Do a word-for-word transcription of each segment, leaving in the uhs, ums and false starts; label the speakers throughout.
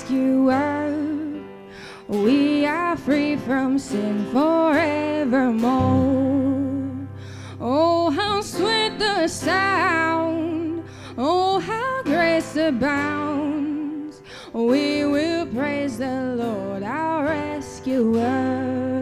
Speaker 1: rescuer. We are free from sin forevermore. Oh, how sweet the sound. Oh, how grace abounds. We will praise the Lord, our rescuer.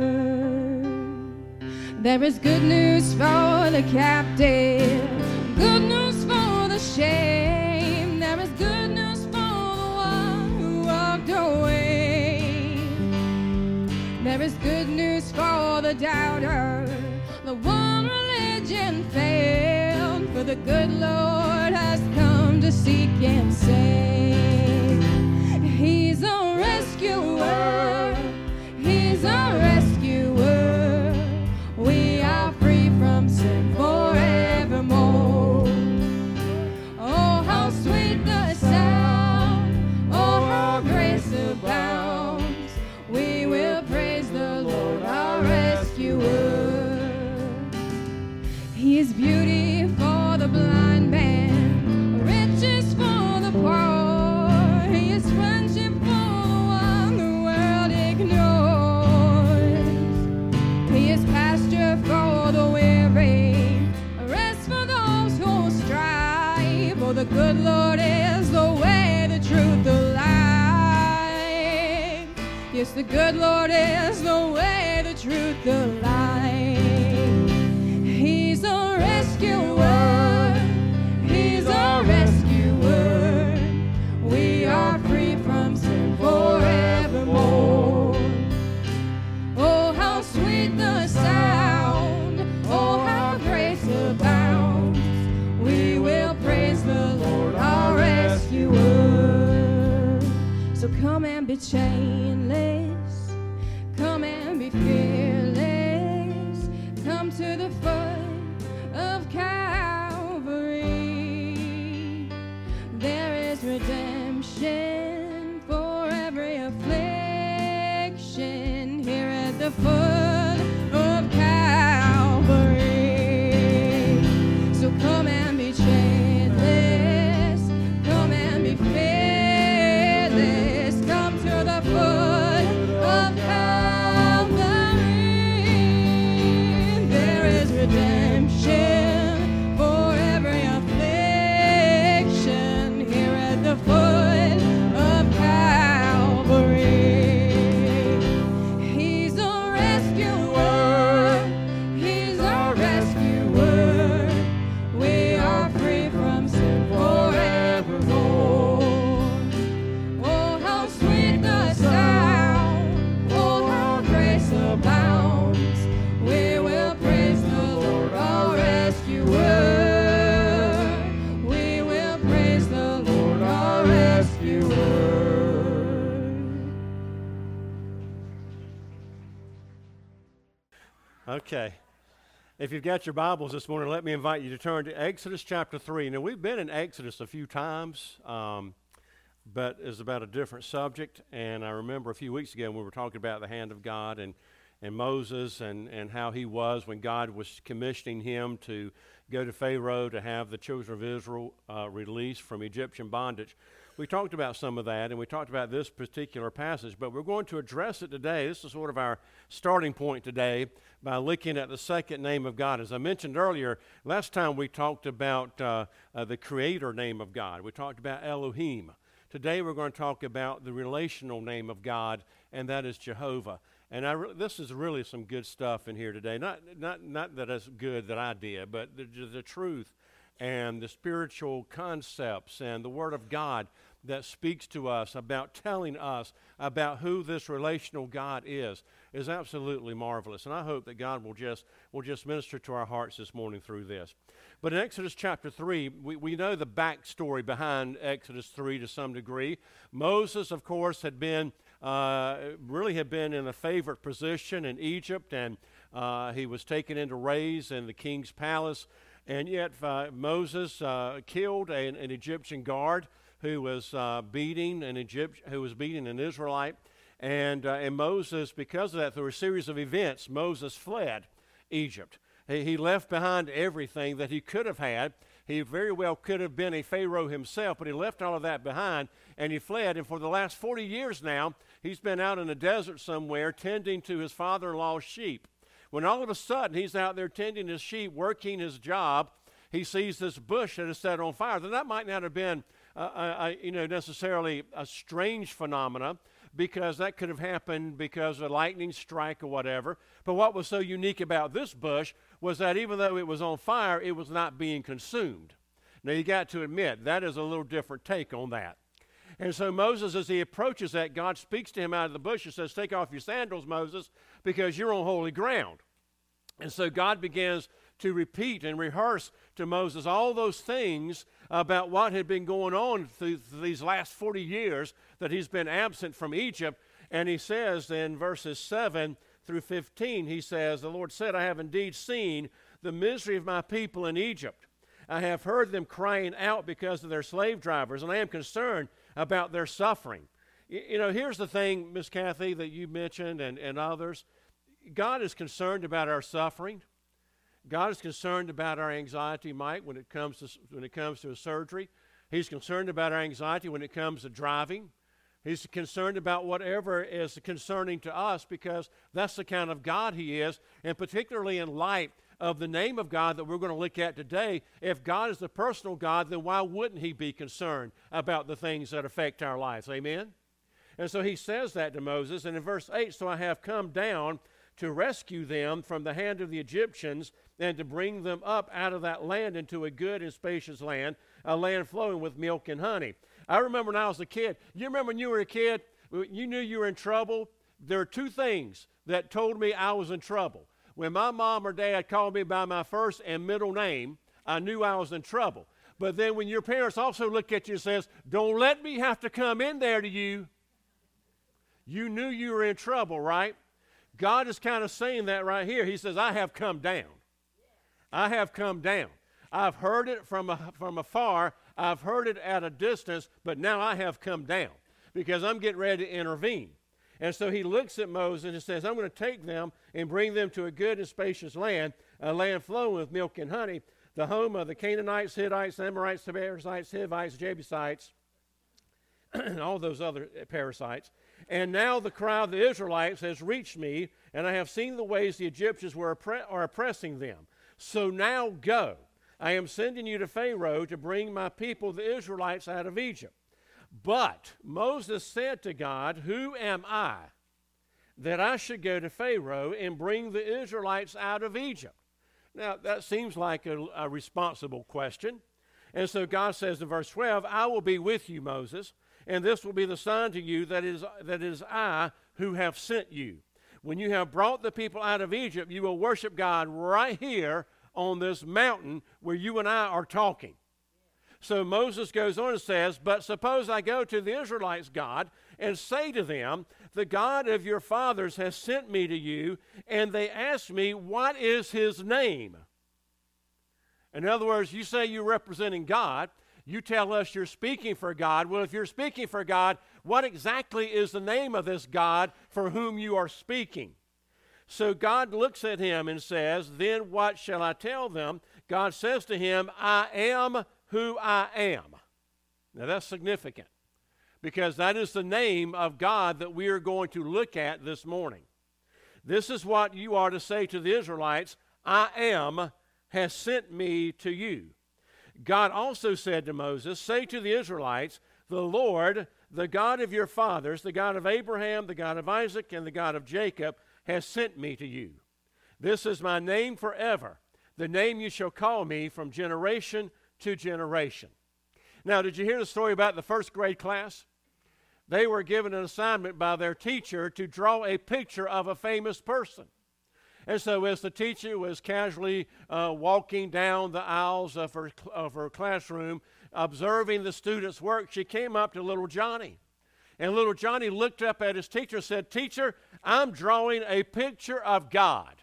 Speaker 1: There is good news for the captive, good news for the shame. There is good news for the one who walked away. There is good news for the doubter, the one religion failed. For the good Lord has come to seek and save. He's a rescuer, he's a rescuer. We are free from sin forevermore. Oh, how sweet the sound, oh, how grace abounds. We will praise the Lord, our rescuer. He is beauty for the blind man, riches for the poor. He is friendship for the one the world ignores. He is pasture for the weary, rest for those who strive. For the good Lord is the way, the truth, the life. Yes, the good Lord is the way, the truth, the life. He's a rescuer, he's a rescuer. We are free from sin forevermore. Oh, how sweet the sound, oh, how grace abounds. We will praise the Lord, our rescuer. So come and be chainless, come and be fearless. Come to the foot of Calvary. There is redemption for every affliction here at the foot of Calvary. So come and be chainless, come and be fearless. Come to the foot of Calvary. There is redemption for every affliction here at the foot of Calvary. He's a rescuer, he's a rescuer. We are free from sin forevermore. Oh, how sweet the sound, oh, how grace abounds. We will praise the Lord, our rescuer. We will praise the Lord, our rescuer.
Speaker 2: Okay. If you've got your Bibles this morning, let me invite you to turn to Exodus chapter three. Now, we've been in Exodus a few times, um, but it's about a different subject. And I remember a few weeks ago when we were talking about the hand of God and, and Moses and, and how he was when God was commissioning him to go to Pharaoh to have the children of Israel uh, released from Egyptian bondage. We talked about some of that, and we talked about this particular passage, but we're going to address it today. This is sort of our starting point today by looking at the second name of God. As I mentioned earlier, last time we talked about uh, uh, the creator name of God. We talked about Elohim. Today we're going to talk about the relational name of God, and that is Jehovah. And I re- this is really some good stuff in here today. Not not not that it's good that I did, but the, the truth and the spiritual concepts and the Word of God that speaks to us about telling us about who this relational God is is absolutely marvelous. And I hope that God will just will just minister to our hearts this morning through this. But in Exodus chapter three, we, we know the backstory behind Exodus three to some degree. Moses, of course, had been uh, really had been in a favorite position in Egypt, and uh, he was taken in to raise in the king's palace. And yet uh, Moses uh, killed a, an Egyptian guard who was uh, beating an Egypt, who was beating an Israelite, and uh, and Moses, because of that, through a series of events, Moses fled Egypt. He, he left behind everything that he could have had. He very well could have been a Pharaoh himself, but he left all of that behind and he fled. And for the last forty years now, he's been out in the desert somewhere tending to his father-in-law's sheep. When all of a sudden he's out there tending his sheep, working his job, he sees this bush that is set on fire. Then that might not have been, uh, uh, you know, necessarily a strange phenomena, because that could have happened because of a lightning strike or whatever. But what was so unique about this bush was that even though it was on fire, it was not being consumed. Now, you got to admit, that is a little different take on that. And so Moses, as he approaches that, God speaks to him out of the bush and says, take off your sandals, Moses, because you're on holy ground. And so God begins to repeat and rehearse to Moses all those things about what had been going on through these last forty years that he's been absent from Egypt. And he says in verses seven through fifteen, he says, the Lord said, I have indeed seen the misery of my people in Egypt. I have heard them crying out because of their slave drivers, and I am concerned about their suffering. You, you know, here's the thing, Miss Kathy, that you mentioned and, and others. God is concerned about our suffering. God is concerned about our anxiety, Mike, when it comes to when it comes to a surgery. He's concerned about our anxiety when it comes to driving. He's concerned about whatever is concerning to us, because that's the kind of God he is, and particularly in light of the name of God that we're going to look at today. If God is the personal God, then why wouldn't he be concerned about the things that affect our lives? Amen? And so he says that to Moses, and in verse eight, so I have come down to rescue them from the hand of the Egyptians and to bring them up out of that land into a good and spacious land, a land flowing with milk and honey. I remember when I was a kid. You remember when you were a kid, you knew you were in trouble? There are two things that told me I was in trouble. When my mom or dad called me by my first and middle name, I knew I was in trouble. But then when your parents also look at you and says, don't let me have to come in there to you, you knew you were in trouble, right? God is kind of saying that right here. He says, I have come down. I have come down. I've heard it from, a, from afar. I've heard it at a distance, but now I have come down because I'm getting ready to intervene. And so he looks at Moses and says, I'm going to take them and bring them to a good and spacious land, a land flowing with milk and honey, the home of the Canaanites, Hittites, Amorites, Perizzites, Hivites, Jebusites, and all those other parasites. And now the cry of the Israelites has reached me, and I have seen the ways the Egyptians were oppre- are oppressing them. So now go. I am sending you to Pharaoh to bring my people, the Israelites, out of Egypt. But Moses said to God, who am I that I should go to Pharaoh and bring the Israelites out of Egypt? Now, that seems like a, a responsible question. And so God says in verse twelve, I will be with you, Moses, and this will be the sign to you that is that is I who have sent you. When you have brought the people out of Egypt, you will worship God right here on this mountain where you and I are talking. So Moses goes on and says, but suppose I go to the Israelites, God, and say to them, the God of your fathers has sent me to you, and they ask me, what is his name? In other words, you say you're representing God. You tell us you're speaking for God. Well, if you're speaking for God, what exactly is the name of this God for whom you are speaking? So God looks at him and says, then what shall I tell them? God says to him, I am who I am. Now that's significant, because that is the name of God that we are going to look at this morning. This is what you are to say to the Israelites, I am has sent me to you. God also said to Moses, say to the Israelites, the Lord, the God of your fathers, the God of Abraham, the God of Isaac, and the God of Jacob, has sent me to you. This is my name forever, the name you shall call me from generation to generation. Now, did you hear the story about the first grade class? They were given an assignment by their teacher to draw a picture of a famous person. And so as the teacher was casually uh, walking down the aisles of her, of her classroom, observing the students' work, she came up to little Johnny. And little Johnny looked up at his teacher and said, teacher, I'm drawing a picture of God.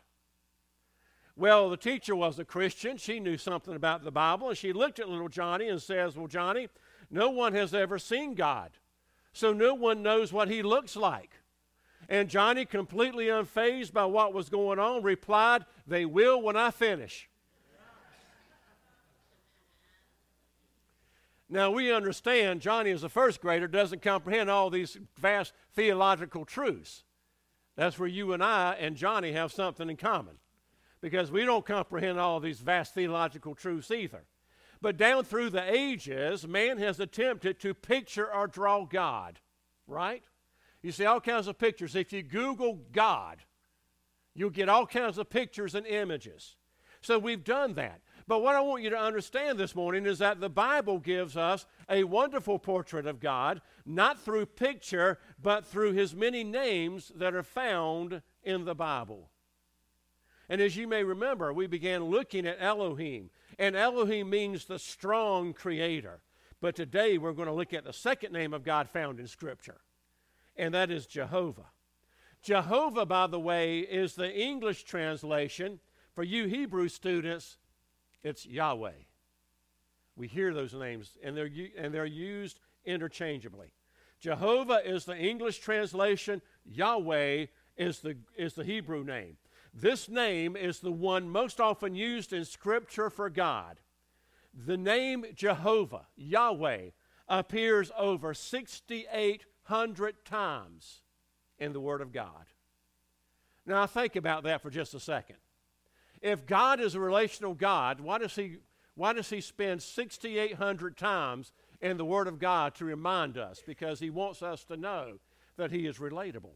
Speaker 2: Well, the teacher was a Christian. She knew something about the Bible. And she looked at little Johnny and says, well, Johnny, no one has ever seen God. So no one knows what he looks like. And Johnny, completely unfazed by what was going on, replied, they will when I finish. Now, we understand Johnny, as a first grader, doesn't comprehend all these vast theological truths. That's where you and I and Johnny have something in common, because we don't comprehend all these vast theological truths either. But down through the ages, man has attempted to picture or draw God, right? You see all kinds of pictures. If you Google God, you'll get all kinds of pictures and images. So we've done that. But what I want you to understand this morning is that the Bible gives us a wonderful portrait of God, not through picture, but through his many names that are found in the Bible. And as you may remember, we began looking at Elohim. And Elohim means the strong creator. But today we're going to look at the second name of God found in Scripture, and that is Jehovah. Jehovah, by the way, is the English translation. For you Hebrew students, it's Yahweh. We hear those names, and they're, and they're used interchangeably. Jehovah is the English translation. Yahweh is the, is the Hebrew name. This name is the one most often used in Scripture for God. The name Jehovah, Yahweh, appears over sixty-eight hundred times in the Word of God. Now, think about that for just a second. If God is a relational God, why does he, why does he spend sixty-eight hundred times in the Word of God to remind us? Because he wants us to know that he is relatable.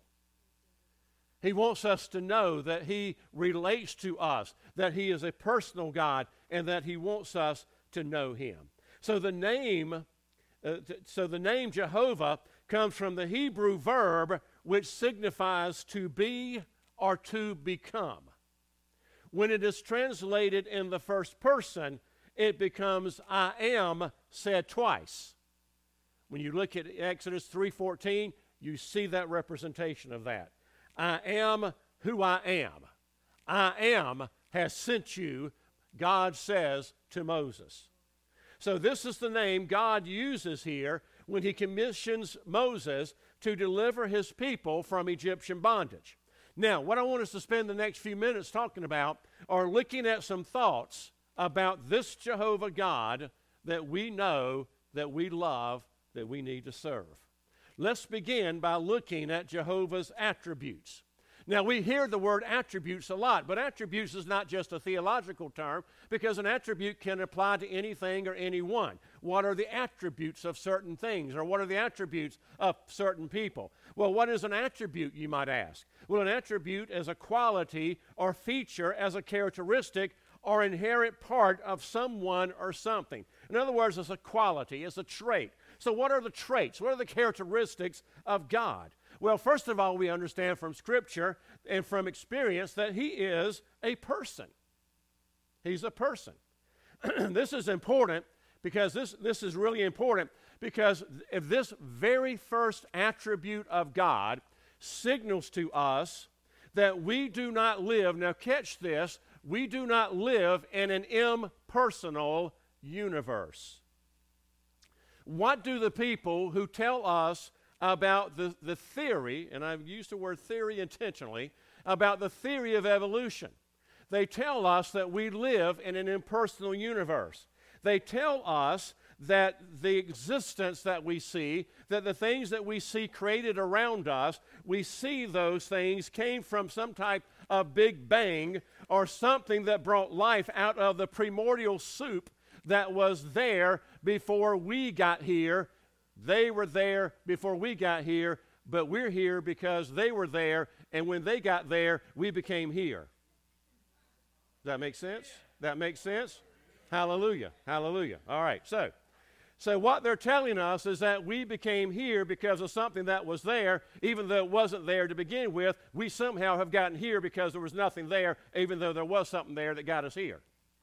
Speaker 2: He wants us to know that he relates to us, that he is a personal God, and that he wants us to know him. So the name, uh, th- so the name Jehovah comes from the Hebrew verb which signifies to be or to become. When it is translated in the first person, it becomes I am said twice. When you look at Exodus three fourteen, you see that representation of that. I am who I am. I am has sent you, God says to Moses. So this is the name God uses here when he commissions Moses to deliver his people from Egyptian bondage. Now, what I want us to spend the next few minutes talking about are looking at some thoughts about this Jehovah God that we know, that we love, that we need to serve. Let's begin by looking at Jehovah's attributes. Now, we hear the word attributes a lot, but attributes is not just a theological term, because an attribute can apply to anything or anyone. What are the attributes of certain things, or what are the attributes of certain people? Well, what is an attribute, you might ask? Well, an attribute is a quality or feature as a characteristic or inherent part of someone or something. In other words, it's a quality, it's a trait. So what are the traits? What are the characteristics of God? Well, first of all, we understand from Scripture and from experience that he is a person. He's a person. This is important because this, this is really important because if this very first attribute of God signals to us that we do not live, now catch this, we do not live in an impersonal universe. What do the people who tell us about the, the theory, and I've used the word theory intentionally, about the theory of evolution? They tell us that we live in an impersonal universe. They tell us that the existence that we see, that the things that we see created around us, we see those things came from some type of big bang or something that brought life out of the primordial soup that was there before we got here. They were there before we got here, but we're here because they were there, and when they got there, we became here. Does that make sense? That makes sense? Hallelujah. Hallelujah. All right, so, so what they're telling us is that we became here because of something that was there, even though it wasn't there to begin with. We somehow have gotten here because there was nothing there, even though there was something there that got us here.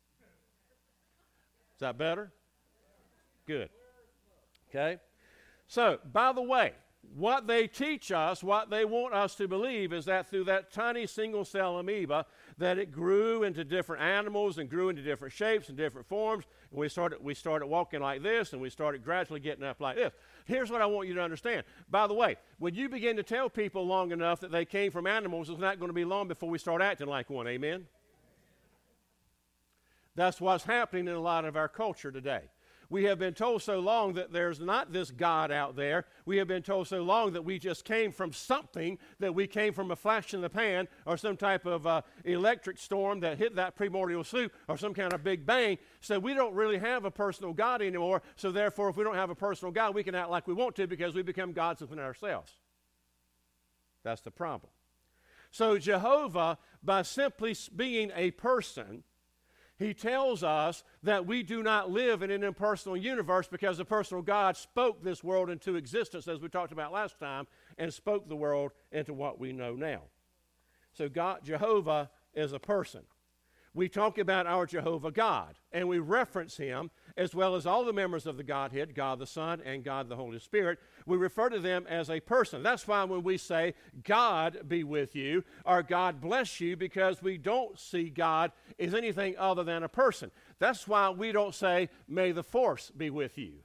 Speaker 2: Is that better? Good. Okay. So, by the way, what they teach us, what they want us to believe is that through that tiny single-cell amoeba, that it grew into different animals and grew into different shapes and different forms. And we started, we started walking like this, and we started gradually getting up like this. Here's what I want you to understand. By the way, when you begin to tell people long enough that they came from animals, it's not going to be long before we start acting like one. Amen? That's what's happening in a lot of our culture today. we have been told so long that there's not this God out there. We have been told so long that we just came from something, that we came from a flash in the pan or some type of uh, electric storm that hit that primordial soup or some kind of big bang. So we don't really have a personal God anymore. So therefore, if we don't have a personal God, we can act like we want to because we become gods within ourselves. That's the problem. So Jehovah, by simply being a person, he tells us that we do not live in an impersonal universe because the personal God spoke this world into existence, as we talked about last time, and spoke the world into what we know now. So God, Jehovah is a person. We talk about our Jehovah God, and we reference him as well as all the members of the Godhead, God the Son and God the Holy Spirit. We refer to them as a person. That's why when we say, God be with you, or God bless you, because we don't see God as anything other than a person. That's why we don't say, may the force be with you.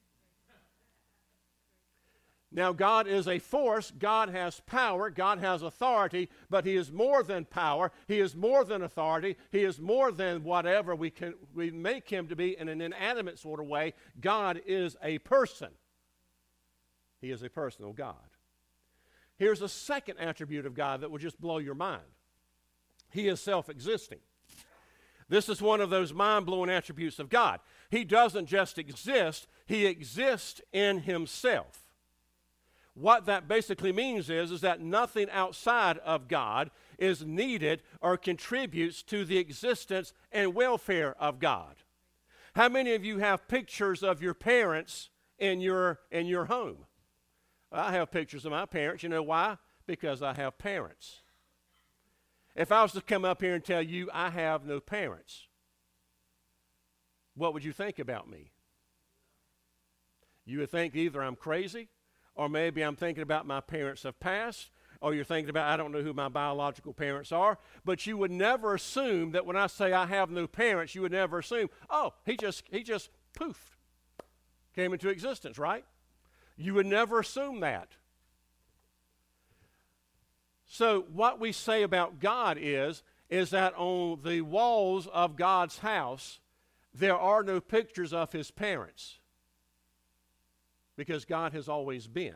Speaker 2: Now, God is a force. God has power. God has authority, but he is more than power. He is more than authority. He is more than whatever we can we make him to be in an inanimate sort of way. God is a person. He is a personal God. Here's a second attribute of God that will just blow your mind. He is self-existing. This is one of those mind-blowing attributes of God. He doesn't just exist. He exists in himself. What that basically means is, is that nothing outside of God is needed or contributes to the existence and welfare of God. How many of you have pictures of your parents in your, in your home? I have pictures of my parents. You know why? Because I have parents. If I was to come up here and tell you I have no parents, what would you think about me? You would think either I'm crazy, or maybe I'm thinking about my parents have passed, or you're thinking about I don't know who my biological parents are, but you would never assume that when I say I have no parents, you would never assume, oh, he just, he just poofed, came into existence, right? You would never assume that. So what we say about God is, is that on the walls of God's house, there are no pictures of his parents. Because God has always been.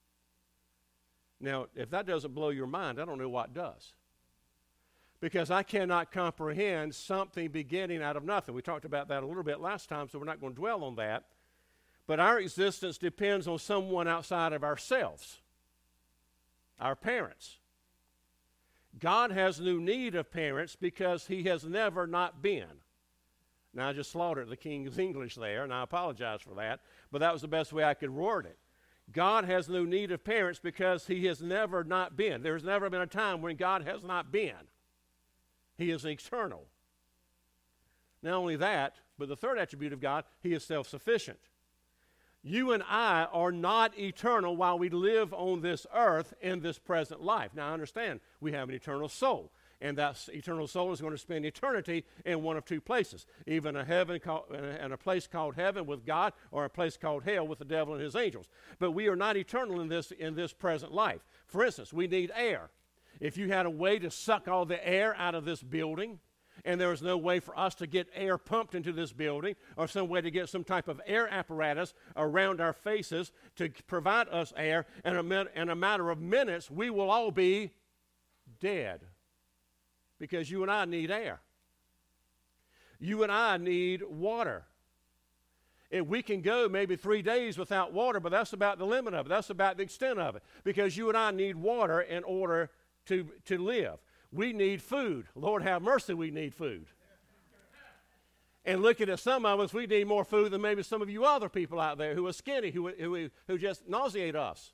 Speaker 2: Now, if that doesn't blow your mind, I don't know what does. Because I cannot comprehend something beginning out of nothing. We talked about that a little bit last time, so we're not going to dwell on that. But our existence depends on someone outside of ourselves, our parents. God has no need of parents because he has never not been. Now, I just slaughtered the King's English there, and I apologize for that, but that was the best way I could word it. God has no need of parents because he has never not been. There's never been a time when God has not been. He is eternal. Not only that, but the third attribute of God, he is self-sufficient. You and I are not eternal while we live on this earth in this present life. Now, I understand we have an eternal soul. And that eternal soul is going to spend eternity in one of two places, even a heaven called, and a place called heaven with God, or a place called hell with the devil and his angels. But we are not eternal in this, in this present life. For instance, we need air. If you had a way to suck all the air out of this building, and there was no way for us to get air pumped into this building, or some way to get some type of air apparatus around our faces to provide us air, in a, in a matter of minutes, we will all be dead. Because you and I need air. You and I need water. And we can go maybe three days without water, but that's about the limit of it. That's about the extent of it. Because you and I need water in order to, to live. We need food. Lord have mercy, we need food. And looking at some of us, we need more food than maybe some of you other people out there who are skinny, who, who, who just nauseate us.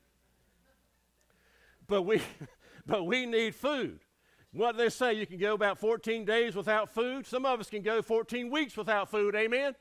Speaker 2: But we, but we need food. What do they say? You can go about fourteen days without food. Some of us can go fourteen weeks without food. Amen?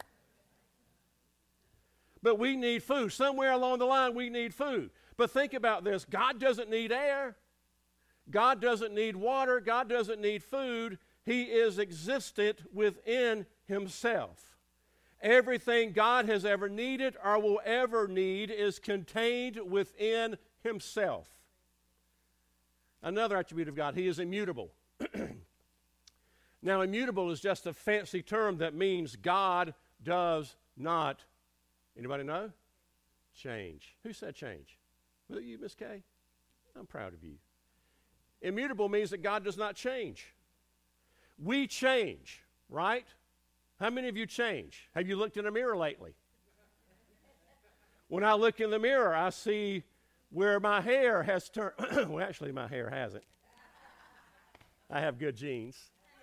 Speaker 2: But we need food. Somewhere along the line, we need food. But think about this. God doesn't need air. God doesn't need water. God doesn't need food. He is existent within himself. Everything God has ever needed or will ever need is contained within himself. Another attribute of God, he is immutable. Now, immutable is just a fancy term that means God does not, anybody know? Change. Who said change? Was it you, Miss Kay? I'm proud of you. Immutable means that God does not change. We change, right? How many of you change? Have you looked in a mirror lately? When I look in the mirror, I see where my hair has turned. Well, actually, my hair hasn't. I have good genes.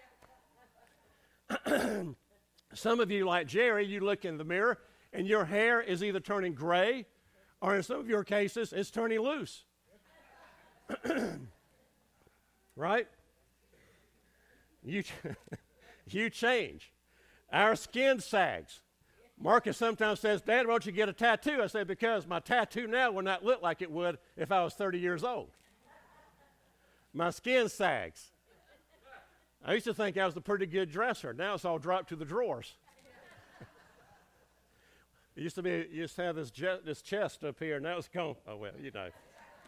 Speaker 2: Some of you, like Jerry, you look in the mirror and your hair is either turning gray or in some of your cases, it's turning loose. Right? You, you change. Our skin sags. Marcus sometimes says, Dad, why don't you get a tattoo? I say, because my tattoo now will not look like it would if I was thirty years old. My skin sags. I used to think I was a pretty good dresser. Now it's all dropped to the drawers. It used to be, you used to have this, je- this chest up here, and now it's gone. Oh, well, you know.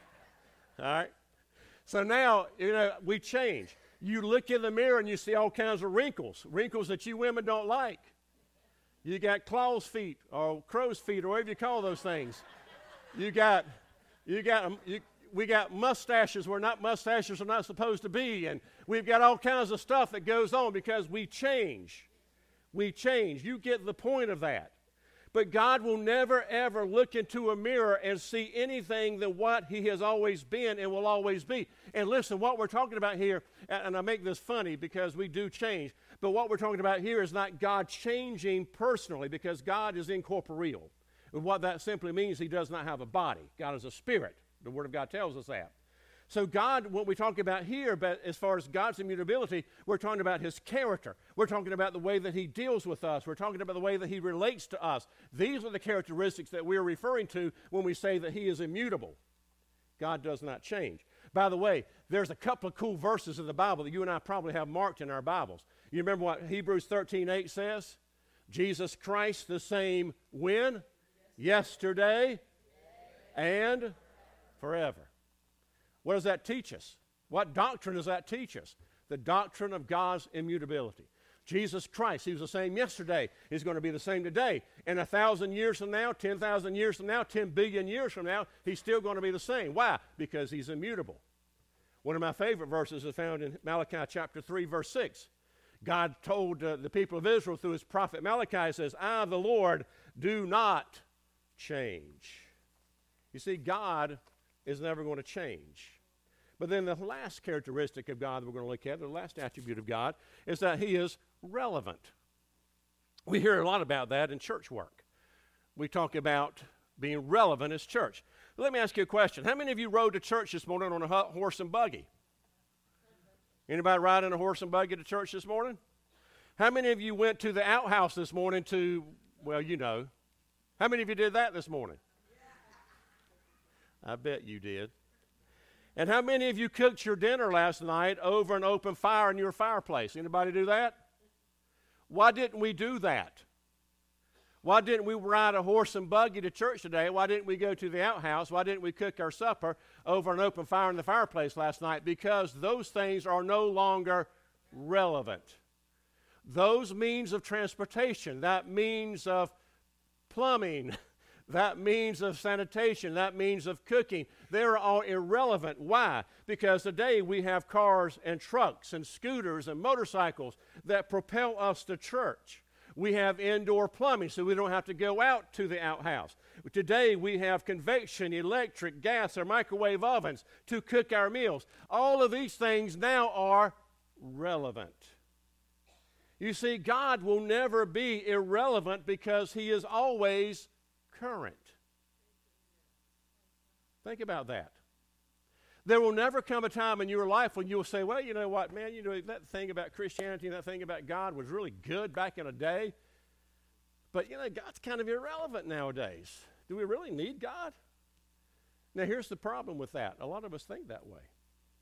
Speaker 2: All right? So now, you know, we change. You look in the mirror and you see all kinds of wrinkles, wrinkles that you women don't like. You got claw's feet or crow's feet or whatever you call those things. You got, you got, you, we got mustaches where not mustaches are not supposed to be, and we've got all kinds of stuff that goes on because we change. We change. You get the point of that. But God will never, ever look into a mirror and see anything than what he has always been and will always be. And listen, what we're talking about here, and I make this funny because we do change, but what we're talking about here is not God changing personally, because God is incorporeal. And what that simply means, he does not have a body. God is a spirit. The Word of God tells us that. So God, what we talk about here, but as far as God's immutability, we're talking about his character. We're talking about the way that he deals with us. We're talking about the way that he relates to us. These are the characteristics that we're referring to when we say that he is immutable. God does not change. By the way, there's a couple of cool verses in the Bible that you and I probably have marked in our Bibles. You remember what Hebrews thirteen eight says? Jesus Christ the same when? Yesterday and forever. What does that teach us? What doctrine does that teach us? The doctrine of God's immutability. Jesus Christ, he was the same yesterday. He's going to be the same today. And a thousand years from now, ten thousand years from now, ten billion years from now, he's still going to be the same. Why? Because he's immutable. One of my favorite verses is found in Malachi chapter three, verse six. God told uh, the people of Israel through his prophet Malachi, says, I, the Lord, do not change. You see, God is never going to change. But then the last characteristic of God that we're going to look at, the last attribute of God, is that he is relevant. We hear a lot about that in church work. We talk about being relevant as church. Let me ask you a question. How many of you rode to church this morning on a horse and buggy? Anybody riding a horse and buggy to church this morning? How many of you went to the outhouse this morning to, well, you know. How many of you did that this morning? I bet you did. And how many of you cooked your dinner last night over an open fire in your fireplace? Anybody do that? Why didn't we do that? Why didn't we ride a horse and buggy to church today? Why didn't we go to the outhouse? Why didn't we cook our supper over an open fire in the fireplace last night? Because those things are no longer relevant. Those means of transportation, that means of plumbing, that means of sanitation, that means of cooking, they're all irrelevant. Why? Because today we have cars and trucks and scooters and motorcycles that propel us to church. We have indoor plumbing so we don't have to go out to the outhouse. Today we have convection, electric, gas, or microwave ovens to cook our meals. All of these things now are relevant. You see, God will never be irrelevant because he is always current. Think about that. There will never come a time in your life when you will say, well, you know what, man, you know, that thing about Christianity and that thing about God was really good back in a day, but, you know, God's kind of irrelevant nowadays. Do we really need God? Now, here's the problem with that. A lot of us think that way.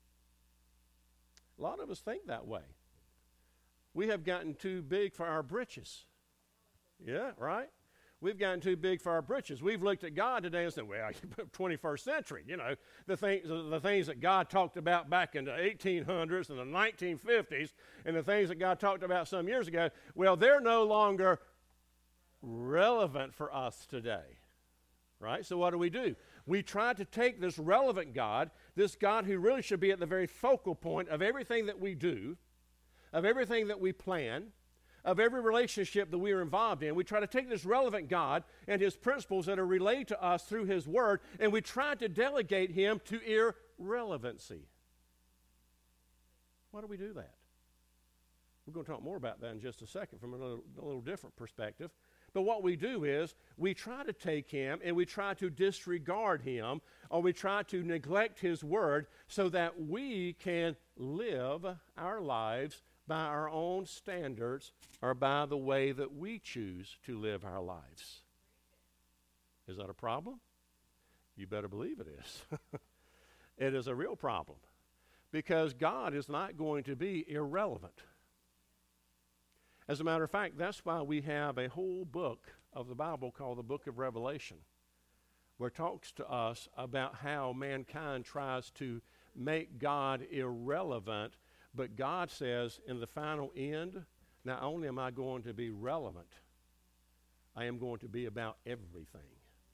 Speaker 2: A lot of us think that way. We have gotten too big for our britches. Yeah, right? We've gotten too big for our britches. We've looked at God today and said, well, twenty-first century, you know, the things, the things that God talked about back in the eighteen hundreds and the nineteen fifties and the things that God talked about some years ago, well, they're no longer relevant for us today. Right? So what do we do? We try to take this relevant God, this God who really should be at the very focal point of everything that we do, of everything that we plan, of every relationship that we are involved in. We try to take this relevant God and his principles that are relayed to us through his word, and we try to delegate him to irrelevancy. Why do we do that? We're going to talk more about that in just a second from a little, a little different perspective. But what we do is we try to take him and we try to disregard him, or we try to neglect his word so that we can live our lives by our own standards or by the way that we choose to live our lives. Is that a problem? You better believe it is. It is a real problem because God is not going to be irrelevant. As a matter of fact, that's why we have a whole book of the Bible called the Book of Revelation, where it talks to us about how mankind tries to make God irrelevant, but God says in the final end, not only am I going to be relevant, I am going to be about everything.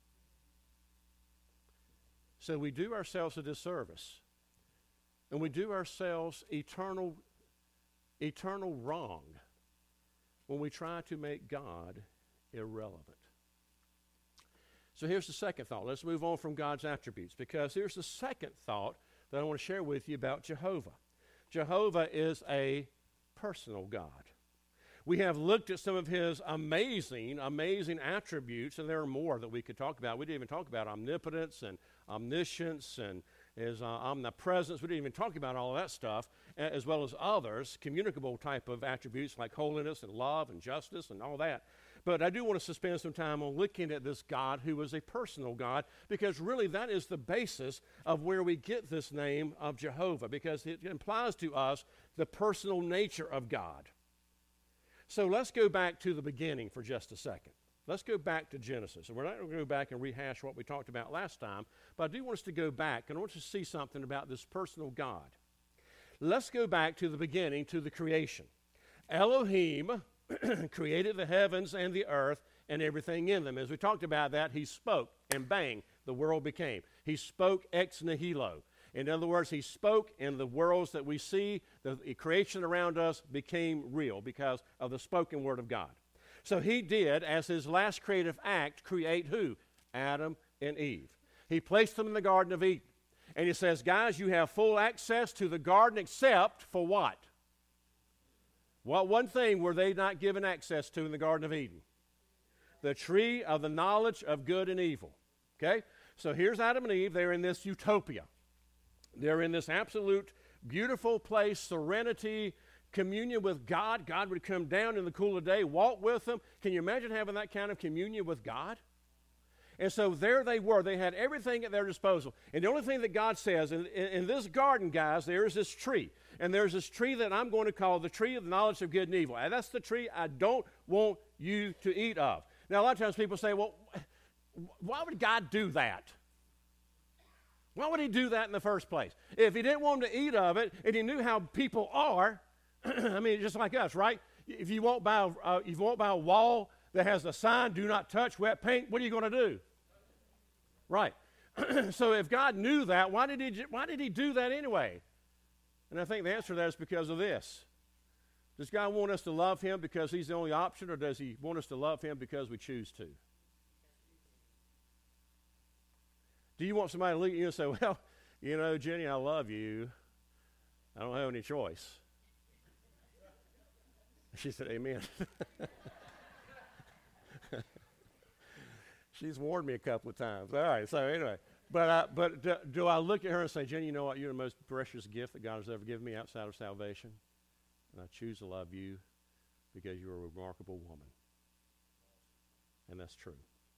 Speaker 2: So we do ourselves a disservice, and we do ourselves eternal, eternal wrong when we try to make God irrelevant. So here's the second thought. Let's move on from God's attributes, because here's the second thought that I want to share with you about Jehovah. Jehovah is a personal God. We have looked at some of his amazing, amazing attributes, and there are more that we could talk about. We didn't even talk about omnipotence and omniscience and his uh, omnipresence. We didn't even talk about all of that stuff, as well as others, communicable type of attributes like holiness and love and justice and all that. But I do want us to spend some time on looking at this God who is a personal God, because really that is the basis of where we get this name of Jehovah, because it implies to us the personal nature of God. So let's go back to the beginning for just a second. Let's go back to Genesis. And we're not going to go back and rehash what we talked about last time, but I do want us to go back, and I want us to see something about this personal God. Let's go back to the beginning, to the creation. Elohim created the heavens and the earth and everything in them. As we talked about that, he spoke, and bang, the world became. He spoke ex nihilo. In other words, he spoke, and the worlds that we see, the creation around us became real because of the spoken word of God. So he did, as his last creative act, create who? Adam and Eve. He placed them in the Garden of Eden. And he says, guys, you have full access to the garden except for what? What one thing were they not given access to in the Garden of Eden? The tree of the knowledge of good and evil. Okay? So here's Adam and Eve. They're in this utopia. They're in this absolute beautiful place, serenity, communion with God. God would come down in the cool of the day, walk with them. Can you imagine having that kind of communion with God? And so there they were. They had everything at their disposal. And the only thing that God says, in, in, in this garden, guys, there is this tree. And there's this tree that I'm going to call the tree of the knowledge of good and evil. And that's the tree I don't want you to eat of. Now, a lot of times people say, well, why would God do that? Why would he do that in the first place? If he didn't want them to eat of it, and he knew how people are, I mean, just like us, right? If you walk by, uh, if you walk by a wall that has a sign, do not touch wet paint, what are you going to do? Right. So if God knew that, why did he, why did he do that anyway? And I think the answer to that is because of this. Does God want us to love him because he's the only option, or does he want us to love him because we choose to? Do you want somebody to look at you and say, well, you know, Jenny, I love you. I don't have any choice. She said, amen. She's warned me a couple of times. All right, so anyway. But, I, but do, do I look at her and say, Jenny, you know what? You're the most precious gift that God has ever given me outside of salvation. And I choose to love you because you're a remarkable woman. And that's true.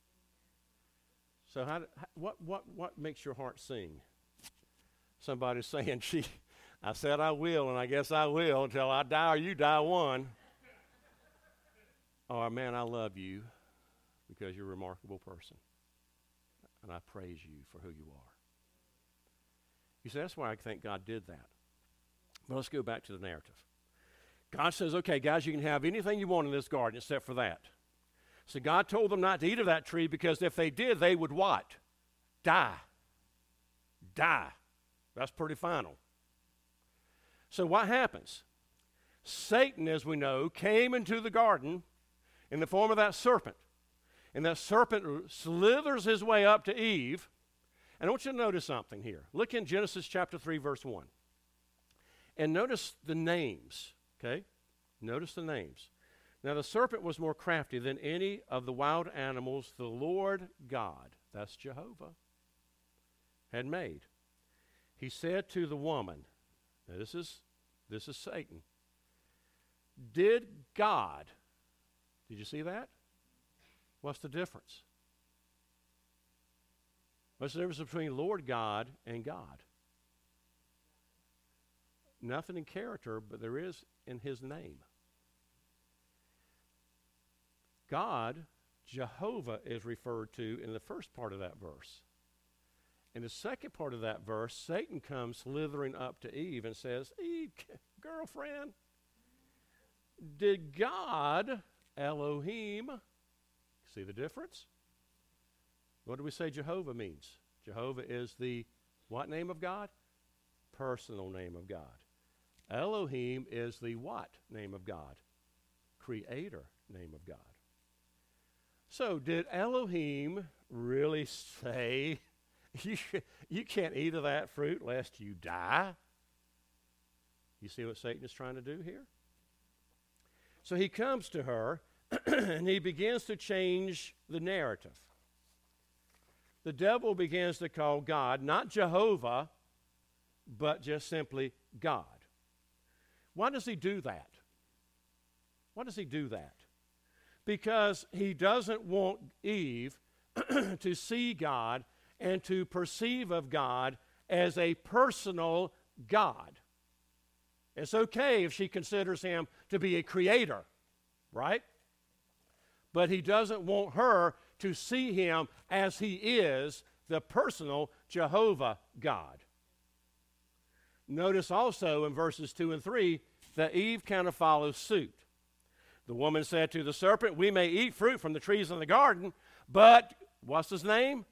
Speaker 2: So how, how, what, what, what makes your heart sing? Somebody saying, gee, I said I will, and I guess I will until I die or you die one. Or, man, I love you because you're a remarkable person. And I praise you for who you are. You see, that's why I think God did that. But let's go back to the narrative. God says, okay, guys, you can have anything you want in this garden except for that. So God told them not to eat of that tree because if they did, they would what? Die. Die. That's pretty final. So what happens? Satan, as we know, came into the garden in the form of that serpent. And that serpent slithers his way up to Eve. And I want you to notice something here. Look in Genesis chapter three, verse one. And notice the names, okay? Notice the names. Now the serpent was more crafty than any of the wild animals the Lord God, that's Jehovah, had made. He said to the woman, now this is, this is Satan, did God, did you see that? What's the difference? What's the difference between Lord God and God? Nothing in character, but there is in his name. God, Jehovah, is referred to in the first part of that verse. In the second part of that verse, Satan comes slithering up to Eve and says, Eve, girlfriend, did God, Elohim, see the difference? What do we say Jehovah means? Jehovah is the what name of God? Personal name of God. Elohim is the what name of God? Creator name of God. So did Elohim really say, you, you can't eat of that fruit lest you die? You see what Satan is trying to do here? So he comes to her and he begins to change the narrative. The devil begins to call God not Jehovah, but just simply God. Why does he do that? Why does he do that? Because he doesn't want Eve to see God and to perceive of God as a personal God. It's okay if she considers him to be a creator, right? But he doesn't want her to see him as he is, the personal Jehovah God. Notice also in verses two and three that Eve kind of follows suit. The woman said to the serpent, we may eat fruit from the trees in the garden, but what's his name?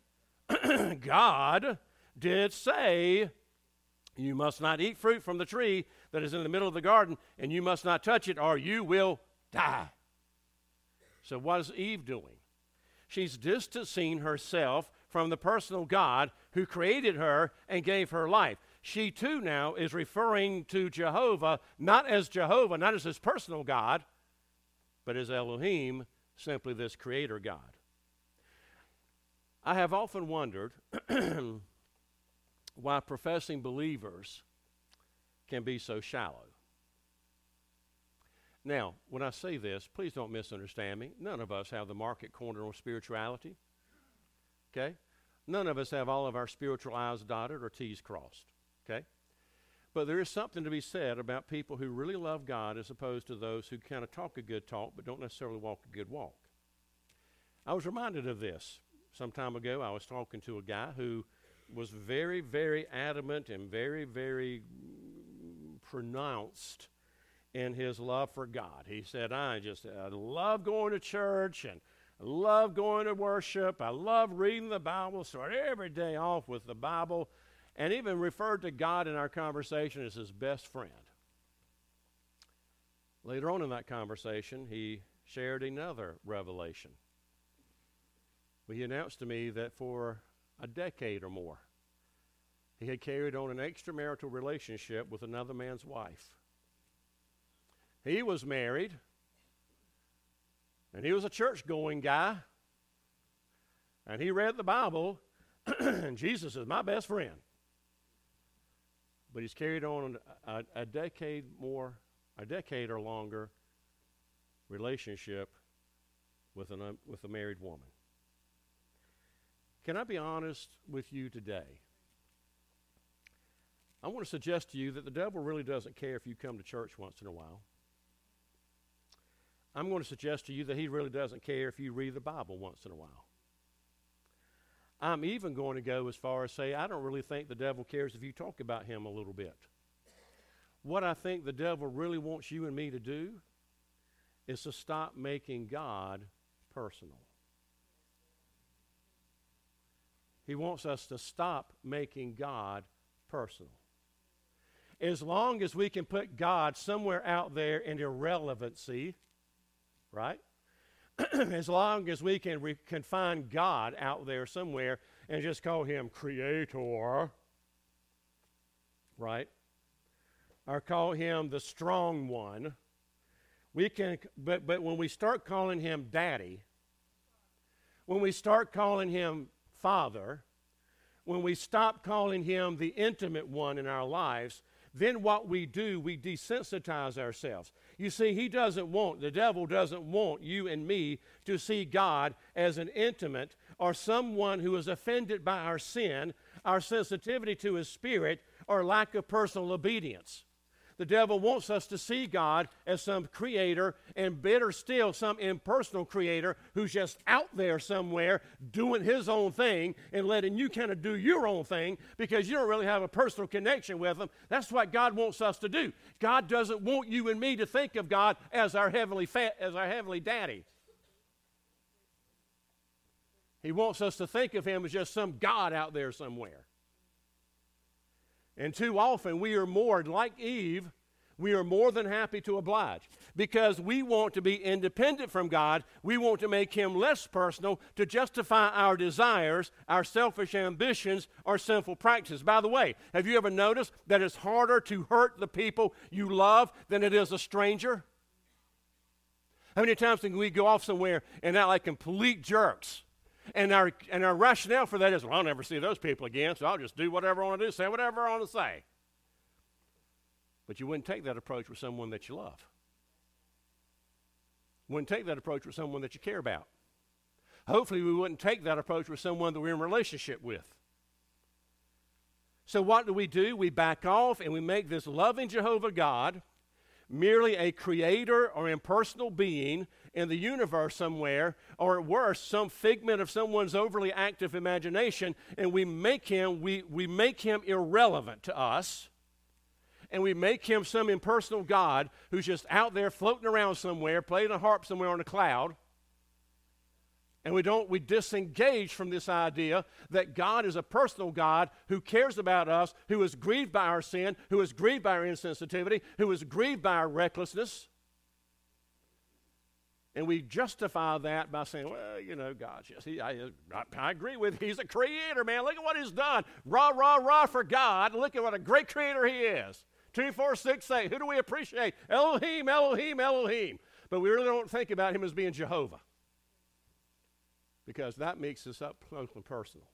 Speaker 2: God did say, you must not eat fruit from the tree that is in the middle of the garden, and you must not touch it, or you will die. So what is Eve doing? She's distancing herself from the personal God who created her and gave her life. She too now is referring to Jehovah, not as Jehovah, not as his personal God, but as Elohim, simply this creator God. I have often wondered why professing believers can be so shallow. Now, when I say this, please don't misunderstand me. None of us have the market corner on spirituality. Okay? None of us have all of our spiritual I's dotted or T's crossed. Okay? But there is something to be said about people who really love God as opposed to those who kind of talk a good talk but don't necessarily walk a good walk. I was reminded of this. Some time ago, I was talking to a guy who was very, very adamant and very, very pronounced in his love for God. He said, I just I love going to church and I love going to worship. I love reading the Bible. Start every day off with the Bible. And even referred to God in our conversation as his best friend. Later on in that conversation, he shared another revelation. He announced to me that for a decade or more, he had carried on an extramarital relationship with another man's wife. He was married, and he was a church-going guy, and he read the Bible, and Jesus is my best friend. But he's carried on a, a decade more, a decade or longer relationship with, an, um, with a married woman. Can I be honest with you today? I want to suggest to you that the devil really doesn't care if you come to church once in a while. I'm going to suggest to you that he really doesn't care if you read the Bible once in a while. I'm even going to go as far as say, I don't really think the devil cares if you talk about him a little bit. What I think the devil really wants you and me to do is to stop making God personal. He wants us to stop making God personal. As long as we can put God somewhere out there in irrelevancy, right? As long as we can re- confine God out there somewhere and just call him creator, right? Or call him the strong one. We can, but, but when we start calling him daddy, when we start calling him father, when we stop calling him the intimate one in our lives, then what we do, we desensitize ourselves. You see, he doesn't want, the devil doesn't want you and me to see God as an intimate or someone who is offended by our sin, our sensitivity to his spirit, or lack of personal obedience. The devil wants us to see God as some creator, and better still, some impersonal creator who's just out there somewhere doing his own thing and letting you kind of do your own thing because you don't really have a personal connection with him. That's what God wants us to do. God doesn't want you and me to think of God as our heavenly fa- as our heavenly daddy. He wants us to think of him as just some God out there somewhere. And too often we are more, like Eve, we are more than happy to oblige. Because we want to be independent from God, we want to make him less personal to justify our desires, our selfish ambitions, or sinful practices. By the way, have you ever noticed that it's harder to hurt the people you love than it is a stranger? How many times can we go off somewhere and act like complete jerks? And our and our rationale for that is, well, I'll never see those people again, so I'll just do whatever I want to do, say whatever I want to say. But you wouldn't take that approach with someone that you love. Wouldn't take that approach with someone that you care about. Hopefully we wouldn't take that approach with someone that we're in a relationship with. So what do we do? We back off and we make this loving Jehovah God merely a creator or impersonal being in the universe somewhere, or at worst, some figment of someone's overly active imagination, and we make him, we, we make him irrelevant to us, and we make him some impersonal God who's just out there floating around somewhere, playing a harp somewhere on a cloud, and we don't, we disengage from this idea that God is a personal God who cares about us, who is grieved by our sin, who is grieved by our insensitivity, who is grieved by our recklessness. And we justify that by saying, well, you know, God, yes, he, I, I agree with you. He's a creator, man. Look at what he's done. Rah, rah, rah for God. Look at what a great creator he is. Two, four, six, eight. Who do we appreciate? Elohim, Elohim, Elohim. But we really don't think about him as being Jehovah, because that makes us up close and personal.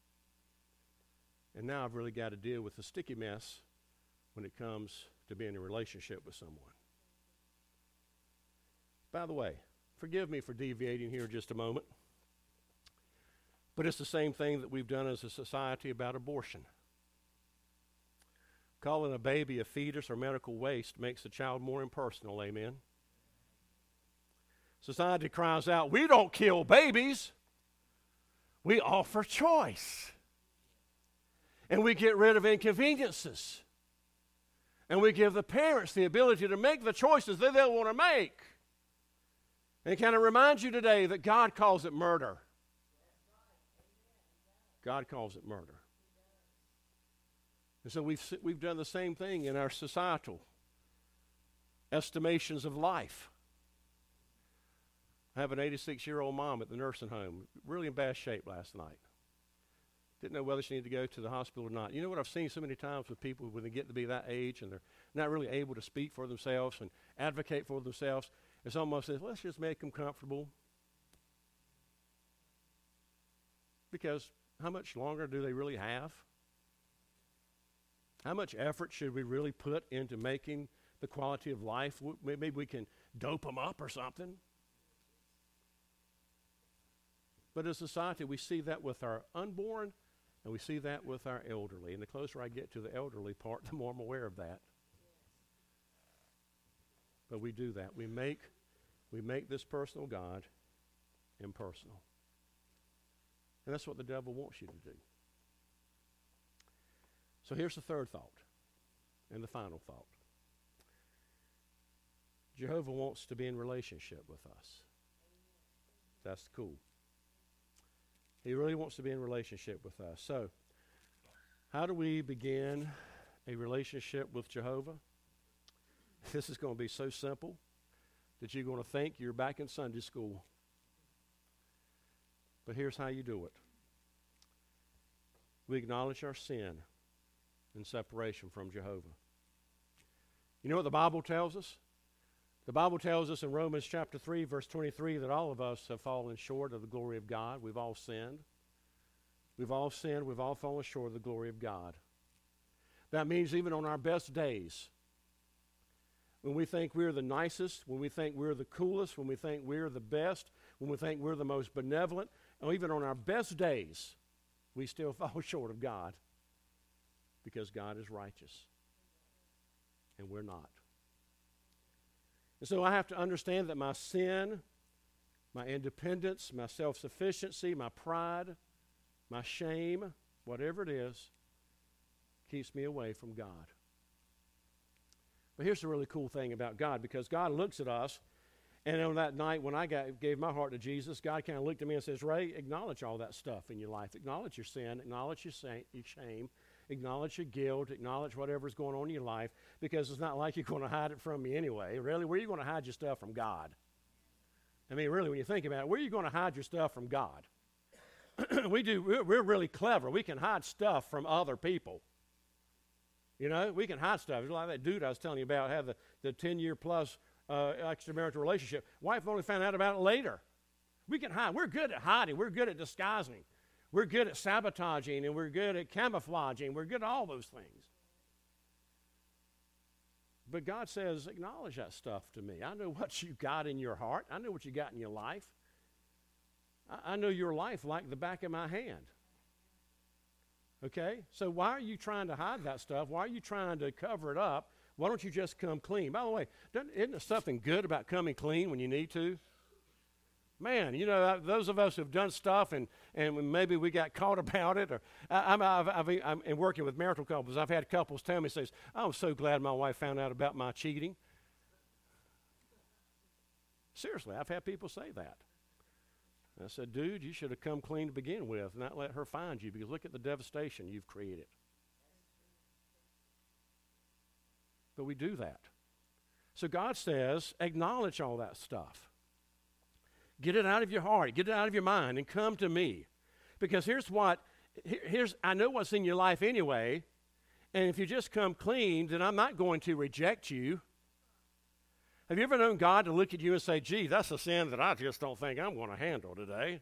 Speaker 2: And now I've really got to deal with the sticky mess when it comes to being in a relationship with someone. By the way, forgive me for deviating here just a moment, but it's the same thing that we've done as a society about abortion. Calling a baby a fetus or medical waste makes the child more impersonal, amen? Society cries out, we don't kill babies. We offer choice. And we get rid of inconveniences. And we give the parents the ability to make the choices that they want to make. And it kind of reminds you today that God calls it murder. God calls it murder. And so we've, we've done the same thing in our societal estimations of life. I have an eighty-six-year-old mom at the nursing home, really in bad shape last night. Didn't know whether she needed to go to the hospital or not. You know what I've seen so many times with people when they get to be that age and they're not really able to speak for themselves and advocate for themselves? It's almost as, let's just make them comfortable. Because how much longer do they really have? How much effort should we really put into making the quality of life? Maybe we can dope them up or something. But as a society, we see that with our unborn, and we see that with our elderly. And the closer I get to the elderly part, the more I'm aware of that. But we do that. We make, we make this personal God impersonal. And that's what the devil wants you to do. So here's the third thought, and the final thought. Jehovah wants to be in relationship with us. That's cool. He really wants to be in relationship with us. So, how do we begin a relationship with Jehovah? This is going to be so simple that you're going to think you're back in Sunday school. But here's how you do it. We acknowledge our sin and separation from Jehovah. You know what the Bible tells us? The Bible tells us in Romans chapter three, verse twenty-three, that all of us have fallen short of the glory of God. We've all sinned. We've all sinned. We've all fallen short of the glory of God. That means even on our best days, when we think we're the nicest, when we think we're the coolest, when we think we're the best, when we think we're the most benevolent, and even on our best days, we still fall short of God because God is righteous and we're not. And so I have to understand that my sin, my independence, my self-sufficiency, my pride, my shame, whatever it is, keeps me away from God. But here's the really cool thing about God, because God looks at us, and on that night when I got, gave my heart to Jesus, God kind of looked at me and says, Ray, acknowledge all that stuff in your life. Acknowledge your sin, acknowledge your, sa- your shame, acknowledge your guilt, acknowledge whatever's going on in your life, because it's not like you're going to hide it from me anyway. Really, where are you going to hide your stuff from God? I mean, really, when you think about it, where are you going to hide your stuff from God? we do, we're, we're really clever. We can hide stuff from other people. You know, we can hide stuff. It's like that dude I was telling you about had the, the ten-year plus uh, extramarital relationship. Wife only found out about it later. We can hide. We're good at hiding. We're good at disguising. We're good at sabotaging, and we're good at camouflaging. We're good at all those things. But God says, acknowledge that stuff to me. I know what you got in your heart. I know what you got in your life. I, I know your life like the back of my hand. Okay? So why are you trying to hide that stuff? Why are you trying to cover it up? Why don't you just come clean? By the way, doesn't, isn't there something good about coming clean when you need to? Man, you know, those of us who've done stuff and, and maybe we got caught about it, or I, I'm, I've, I've, I'm in working with marital couples, I've had couples tell me, says, I'm so glad my wife found out about my cheating. Seriously, I've had people say that. And I said, dude, you should have come clean to begin with, not let her find you, because look at the devastation you've created. But we do that. So God says, acknowledge all that stuff. Get it out of your heart. Get it out of your mind and come to me. Because here's what, here, here's, I know what's in your life anyway, and if you just come clean, then I'm not going to reject you. Have you ever known God to look at you and say, gee, that's a sin that I just don't think I'm going to handle today?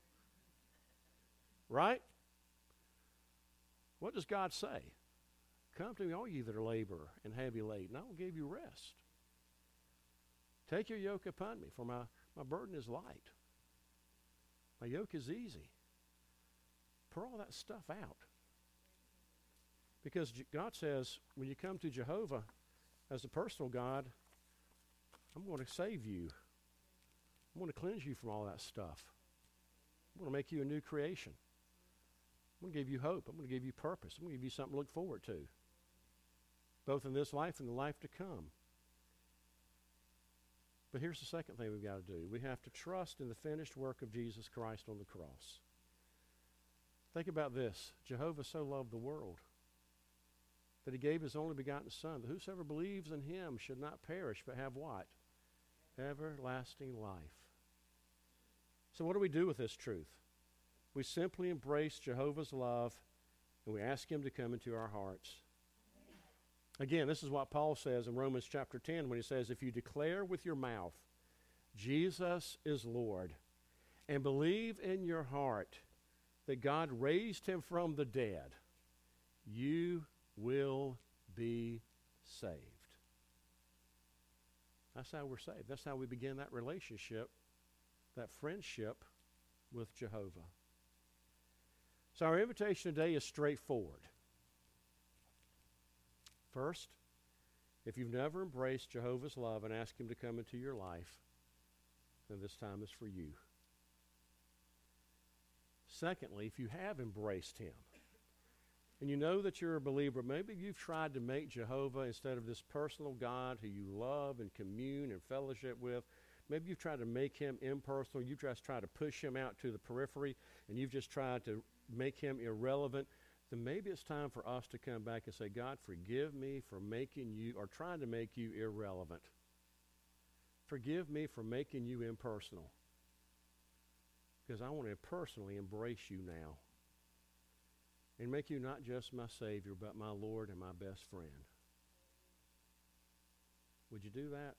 Speaker 2: Right? What does God say? Come to me, all you that are labor and heavy laden, and I will give you rest. Take your yoke upon me, for my My burden is light. My yoke is easy. Pour all that stuff out. Because God says, when you come to Jehovah as a personal God, I'm going to save you. I'm going to cleanse you from all that stuff. I'm going to make you a new creation. I'm going to give you hope. I'm going to give you purpose. I'm going to give you something to look forward to, both in this life and the life to come. But here's the second thing we've got to do. We have to trust in the finished work of Jesus Christ on the cross. Think about this. Jehovah so loved the world that he gave his only begotten Son, that whosoever believes in him should not perish, but have what? Everlasting life. So what do we do with this truth? We simply embrace Jehovah's love, and we ask him to come into our hearts. Again, this is what Paul says in Romans chapter ten when he says, if you declare with your mouth, Jesus is Lord, and believe in your heart that God raised him from the dead, you will be saved. That's how we're saved. That's how we begin that relationship, that friendship with Jehovah. So our invitation today is straightforward. First, if you've never embraced Jehovah's love and asked him to come into your life, then this time is for you. Secondly, if you have embraced him, and you know that you're a believer, maybe you've tried to make Jehovah, instead of this personal God who you love and commune and fellowship with, Maybe you've tried to make him impersonal. You've just tried to push him out to the periphery, and you've just tried to make him irrelevant. Then maybe it's time for us to come back and say, God, forgive me for making you, or trying to make you irrelevant. Forgive me for making you impersonal. Because I want to personally embrace you now. And make you not just my Savior, but my Lord and my best friend. Would you do that?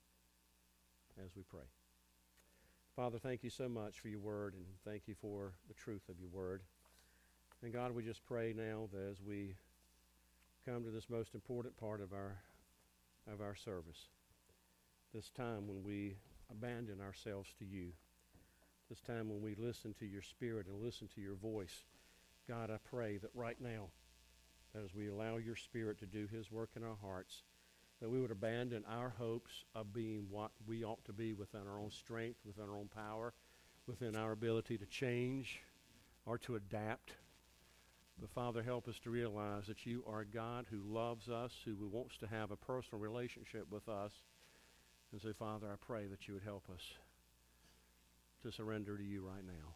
Speaker 2: As we pray. Father, thank you so much for your word, and thank you for the truth of your word. And God, we just pray now that as we come to this most important part of our of our service, this time when we abandon ourselves to you, this time when we listen to your Spirit and listen to your voice, God, I pray that right now, as we allow your Spirit to do his work in our hearts, that we would abandon our hopes of being what we ought to be within our own strength, within our own power, within our ability to change or to adapt. But Father, help us to realize that you are a God who loves us, who wants to have a personal relationship with us. And so, Father, I pray that you would help us to surrender to you right now.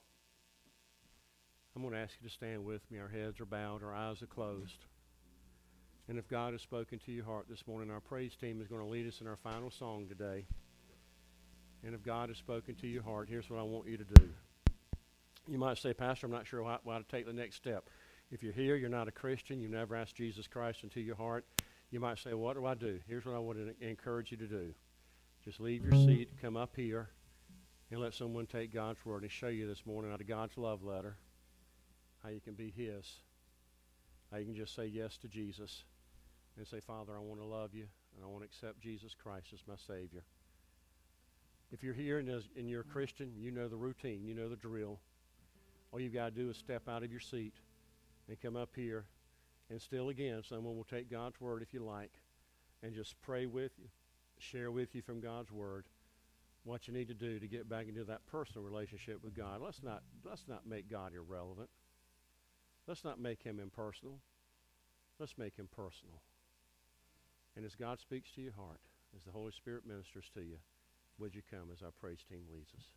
Speaker 2: I'm going to ask you to stand with me. Our heads are bowed, our eyes are closed. And if God has spoken to your heart this morning, our praise team is going to lead us in our final song today. And if God has spoken to your heart, here's what I want you to do. You might say, Pastor, I'm not sure how, how to take the next step. If you're here, you're not a Christian, you've never asked Jesus Christ into your heart, you might say, what do I do? Here's what I want to encourage you to do. Just leave your seat, come up here, and let someone take God's word and show you this morning out of God's love letter how you can be his, how you can just say yes to Jesus. And say, Father, I want to love you, and I want to accept Jesus Christ as my Savior. If you're here and, as, and you're a Christian, you know the routine, you know the drill. All you've got to do is step out of your seat and come up here. And still again, someone will take God's word if you like and just pray with you, share with you from God's word what you need to do to get back into that personal relationship with God. Let's not, let's not make God irrelevant. Let's not make him impersonal. Let's make him personal. And as God speaks to your heart, as the Holy Spirit ministers to you, would you come as our praise team leads us?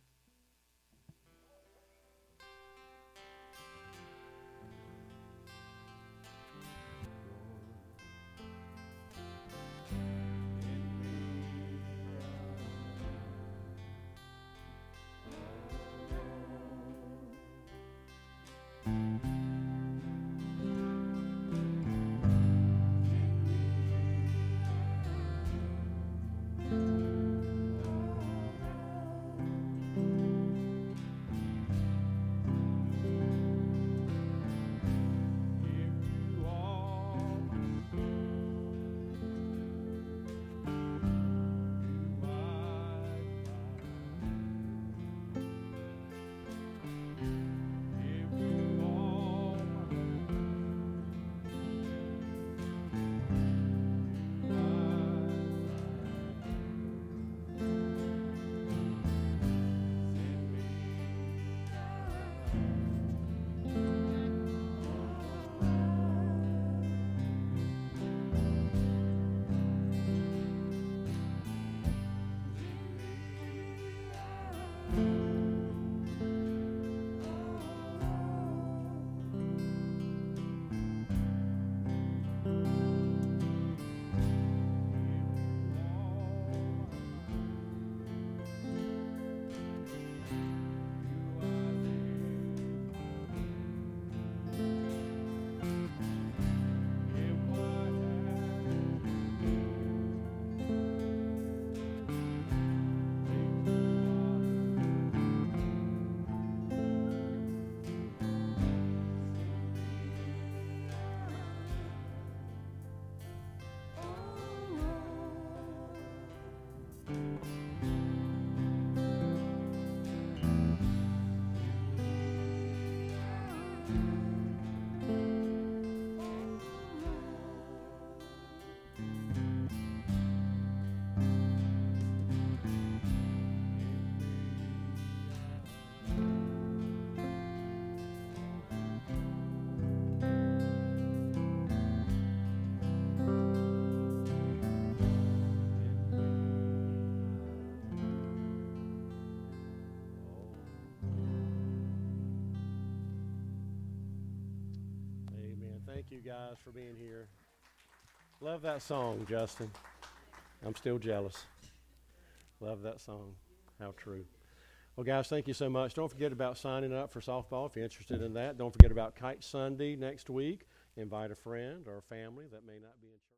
Speaker 2: you guys for being here. Love that song, Justin. I'm still jealous. Love that song. How true. Well, guys, thank you so much. Don't forget about signing up for softball if you're interested in that. Don't forget about Kite Sunday next week. Invite a friend or a family that may not be in church.